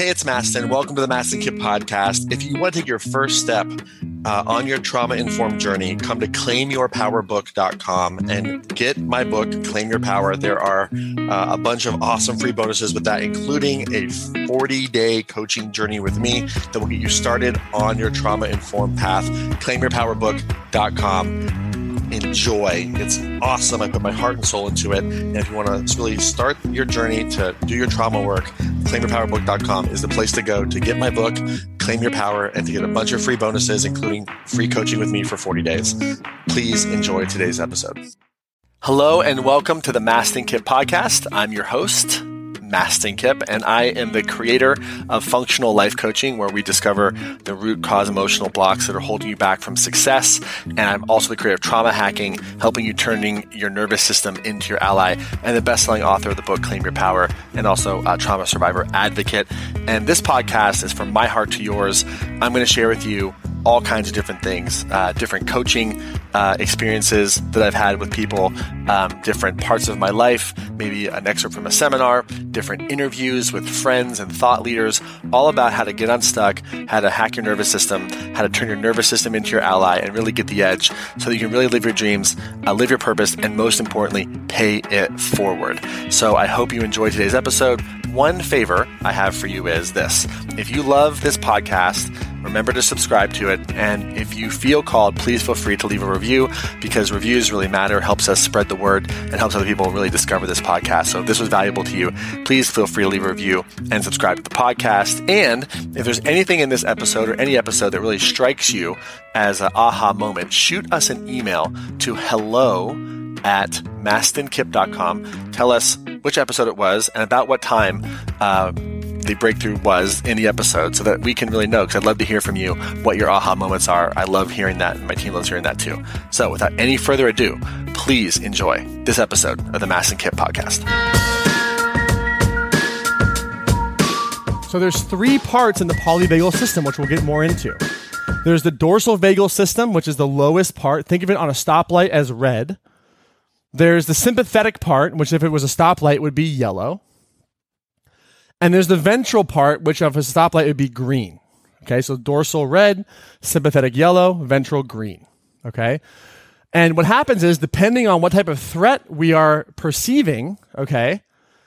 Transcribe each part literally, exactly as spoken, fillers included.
Hey, it's Mastin. Welcome to the Mastin Kip podcast. If you want to take your first step uh, on your trauma-informed journey, come to claim your power book dot com and get my book, Claim Your Power. There are uh, a bunch of awesome free bonuses with that, including a forty-day coaching journey with me that will get you started on your trauma-informed path. claim your power book dot com. Enjoy. It's awesome. I put my heart and soul into it. And if you want to really start your journey to do your trauma work, claim your power book dot com is the place to go to get my book, Claim Your Power, and to get a bunch of free bonuses, including free coaching with me for forty days. Please enjoy today's episode. Hello and welcome to the Mastin Kip podcast. I'm your host, Mastin Kip, and I am the creator of Functional Life Coaching, where we discover the root cause emotional blocks that are holding you back from success. And I'm also the creator of Trauma Hacking, helping you turning your nervous system into your ally, and the best-selling author of the book Claim Your Power, and also a trauma survivor advocate. And this podcast is from my heart to yours. I'm going to share with you all kinds of different things, uh, different coaching uh, experiences that I've had with people, um, different parts of my life, maybe an excerpt from a seminar, different interviews with friends and thought leaders, all about how to get unstuck, how to hack your nervous system, how to turn your nervous system into your ally and really get the edge so that you can really live your dreams, uh, live your purpose, and most importantly, pay it forward. So I hope you enjoyed today's episode. One favor I have for you is this. If you love this podcast, remember to subscribe to it. And if you feel called, please feel free to leave a review, because reviews really matter, helps us spread the word, and helps other people really discover this podcast. So if this was valuable to you, please feel free to leave a review and subscribe to the podcast. And if there's anything in this episode or any episode that really strikes you as an aha moment, shoot us an email to hello at mastin kip dot com. Tell us which episode it was and about what time uh, the breakthrough was in the episode, so that we can really know, because I'd love to hear from you what your aha moments are. I love hearing that, and my team loves hearing that too. So without any further ado, please enjoy this episode of the Mastin Kip podcast. So there's three parts in the polyvagal system, which we'll get more into. There's the dorsal vagal system, which is the lowest part. Think of it on a stoplight as red. There's the sympathetic part, which if it was a stoplight would be yellow. And there's the ventral part, which if a stoplight would be green. Okay, so dorsal red, sympathetic yellow, ventral green. Okay, and what happens is, depending on what type of threat we are perceiving, okay,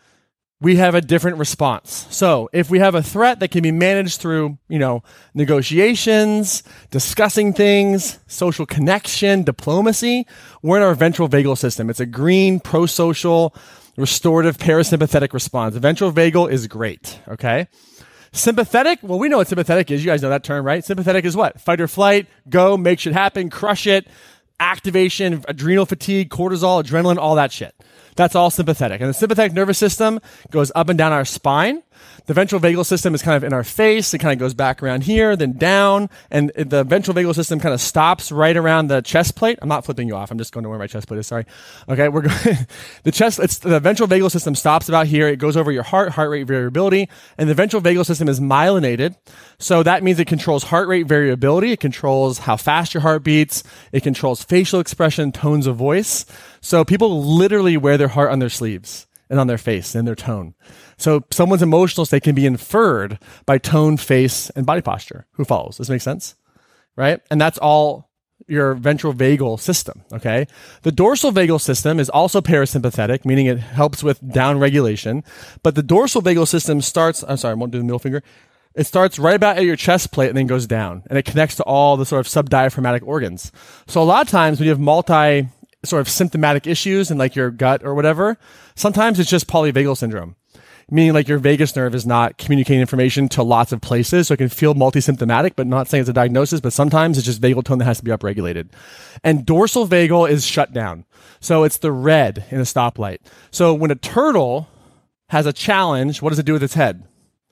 we have a different response. So if we have a threat that can be managed through, you know, negotiations, discussing things, social connection, diplomacy, we're in our ventral vagal system. It's a green, pro-social, restorative, parasympathetic response. The ventral vagal is great, okay? Sympathetic, well, we know what sympathetic is. You guys know that term, right? Sympathetic is what? Fight or flight, go, make shit happen, crush it, activation, adrenal fatigue, cortisol, adrenaline, all that shit. That's all sympathetic. And the sympathetic nervous system goes up and down our spine. The ventral vagal system is kind of in our face. It kind of goes back around here, then down. And the ventral vagal system kind of stops right around the chest plate. I'm not flipping you off. I'm just going to where my chest plate is. Sorry. Okay. We're going, the chest, it's the ventral vagal system stops about here. It goes over your heart, heart rate variability. And the ventral vagal system is myelinated. So that means it controls heart rate variability. It controls how fast your heart beats. It controls facial expression, tones of voice. So people literally wear their heart on their sleeves and on their face and their tone. So someone's emotional state can be inferred by tone, face, and body posture. Who follows? Does this make sense? Right? And that's all your ventral vagal system, okay? The dorsal vagal system is also parasympathetic, meaning it helps with down regulation. But the dorsal vagal system starts, I'm sorry, I won't do the middle finger. It starts right about at your chest plate and then goes down. And it connects to all the sort of subdiaphragmatic organs. So a lot of times when you have multi sort of symptomatic issues in like your gut or whatever, sometimes it's just polyvagal syndrome. Meaning like your vagus nerve is not communicating information to lots of places. So it can feel multi-symptomatic, but not saying it's a diagnosis, but sometimes it's just vagal tone that has to be upregulated. And dorsal vagal is shut down. So it's the red in a stoplight. So when a turtle has a challenge, what does it do with its head?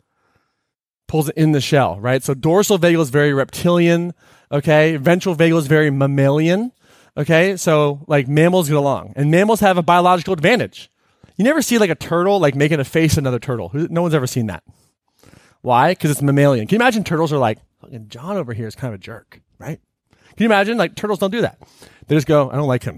Pulls it in the shell, right? So dorsal vagal is very reptilian, okay? Ventral vagal is very mammalian, okay? So like mammals get along. And mammals have a biological advantage. You never see like a turtle like making a face at another turtle. No one's ever seen that. Why? Because it's mammalian. Can you imagine turtles are like, John over here is kind of a jerk, right? Can you imagine? Like turtles don't do that. They just go, I don't like him,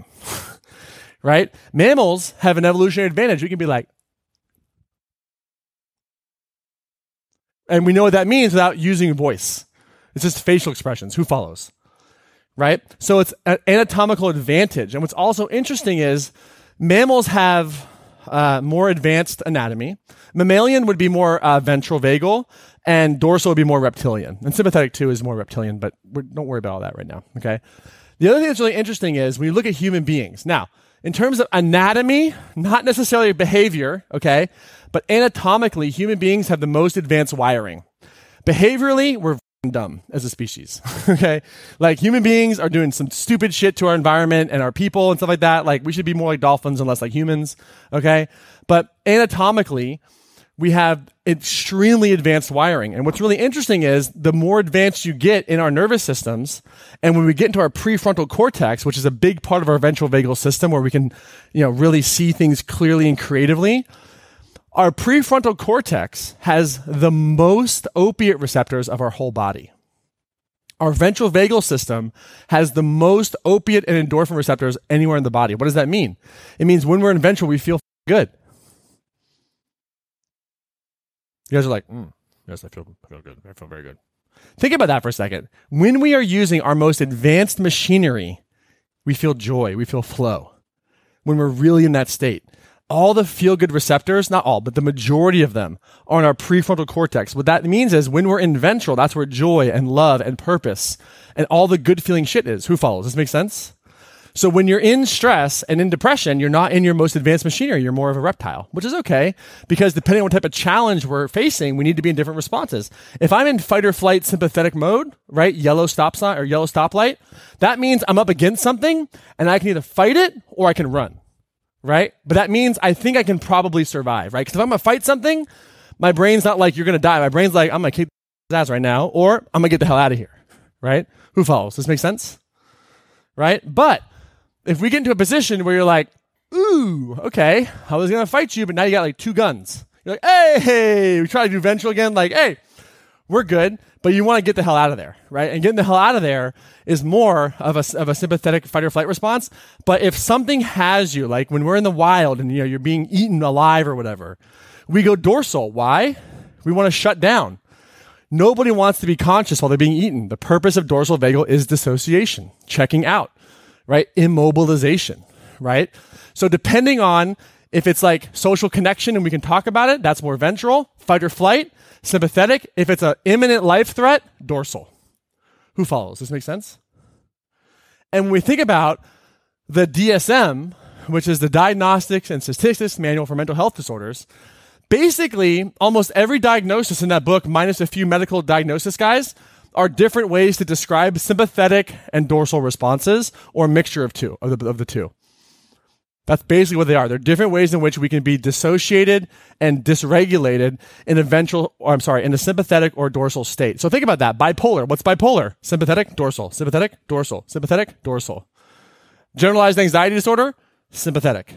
right? Mammals have an evolutionary advantage. We can be like, And we know what that means without using voice. It's just facial expressions. Who follows? Right? So it's an anatomical advantage. And what's also interesting is mammals have uh, more advanced anatomy. Mammalian would be more uh, ventral vagal, and dorsal would be more reptilian. And sympathetic too is more reptilian, but we're, don't worry about all that right now. Okay. The other thing that's really interesting is when you look at human beings. Now, in terms of anatomy, not necessarily behavior, okay, but anatomically, human beings have the most advanced wiring. Behaviorally, we're dumb as a species, okay? Like human beings are doing some stupid shit to our environment and our people and stuff like that. Like we should be more like dolphins and less like humans, okay? But anatomically, we have extremely advanced wiring. And what's really interesting is the more advanced you get in our nervous systems, and when we get into our prefrontal cortex, which is a big part of our ventral vagal system where we can, you know, really see things clearly and creatively, our prefrontal cortex has the most opiate receptors of our whole body. Our ventral vagal system has the most opiate and endorphin receptors anywhere in the body. What does that mean? It means when we're in ventral, we feel good. You guys are like, mm, yes, I feel, I feel good. I feel very good. Think about that for a second. When we are using our most advanced machinery, we feel joy, we feel flow. When we're really in that state. All the feel-good receptors, not all, but the majority of them are in our prefrontal cortex. What that means is when we're in ventral, that's where joy and love and purpose and all the good feeling shit is. Who follows? Does this make sense? So when you're in stress and in depression, you're not in your most advanced machinery. You're more of a reptile, which is okay because depending on what type of challenge we're facing, we need to be in different responses. If I'm in fight or flight sympathetic mode, right, yellow stop sign or yellow stoplight, that means I'm up against something and I can either fight it or I can run. Right? But that means I think I can probably survive, right? Because if I'm going to fight something, my brain's not like, you're going to die. My brain's like, I'm going to kick his ass right now, or I'm going to get the hell out of here, right? Who follows? Does this make sense? Right? But if we get into a position where you're like, ooh, okay, I was going to fight you, but now you got like two guns. You're like, hey, hey, we try to do ventral again. Like, hey, we're good, but you want to get the hell out of there, right? And getting the hell out of there is more of a, of a sympathetic fight or flight response. But if something has you, like when we're in the wild and you know you're being eaten alive or whatever, we go dorsal. Why? We want to shut down. Nobody wants to be conscious while they're being eaten. The purpose of dorsal vagal is dissociation, checking out, right? Immobilization, right? So depending on if it's like social connection and we can talk about it, that's more ventral, fight or flight. Sympathetic, if it's an imminent life threat, dorsal. Who follows? Does this make sense? And when we think about the D S M, which is the Diagnostics and Statistics Manual for Mental Health Disorders, basically almost every diagnosis in that book, minus a few medical diagnosis guys, are different ways to describe sympathetic and dorsal responses or a mixture of two, of the, of the two. That's basically what they are. They're different ways in which we can be dissociated and dysregulated in a ventral, or I'm sorry, in a sympathetic or dorsal state. So think about that. Bipolar. What's bipolar? Sympathetic, dorsal, sympathetic, dorsal, sympathetic, dorsal. Generalized anxiety disorder, sympathetic.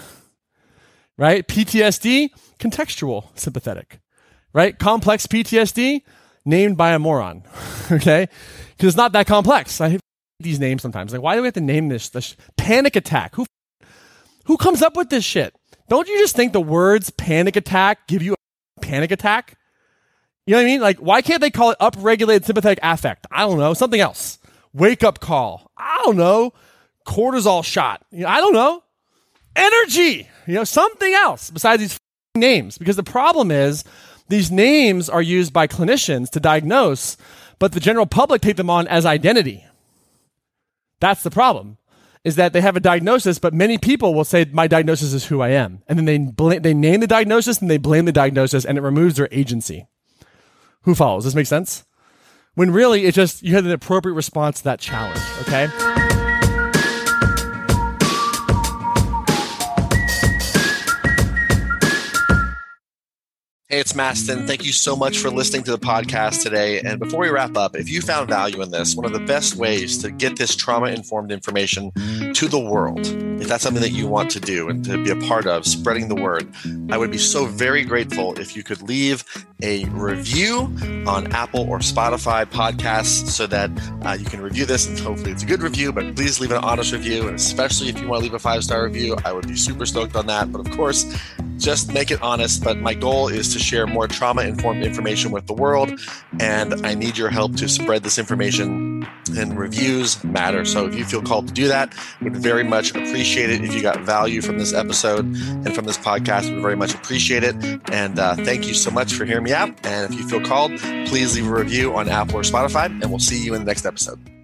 Right? P T S D, contextual, sympathetic. Right? Complex P T S D, named by a moron. Okay? Because it's not that complex. I hate these names sometimes. Like, why do we have to name this? this panic attack. Who Who comes up with this shit? Don't you just think the words panic attack give you a panic attack? You know what I mean? Like, why can't they call it upregulated sympathetic affect? I don't know. Something else. Wake up call. I don't know. Cortisol shot. You know, I don't know. Energy. You know, something else besides these names. Because the problem is these names are used by clinicians to diagnose, but the general public take them on as identity. That's the problem. Is that they have a diagnosis, but many people will say, my diagnosis is who I am. And then they bl- they name the diagnosis and they blame the diagnosis and it removes their agency. Who follows? Does this make sense? When really, it's just, you had an appropriate response to that challenge, okay? Hey, it's Mastin. Thank you so much for listening to the podcast today. And before we wrap up, if you found value in this, one of the best ways to get this trauma-informed information to the world, if that's something that you want to do and to be a part of, spreading the word, I would be so very grateful if you could leave a review on Apple or Spotify podcasts so that uh, you can review this, and hopefully it's a good review, but please leave an honest review. And especially if you want to leave a five-star review, I would be super stoked on that. But of course, just make it honest. But my goal is to share more trauma-informed information with the world, and I need your help to spread this information, and reviews matter. So if you feel called to do that, would very much appreciate it. If you got value from this episode and from this podcast, would very much appreciate it. And uh, thank you so much for hearing me out. And if you feel called, please leave a review on Apple or Spotify, and we'll see you in the next episode.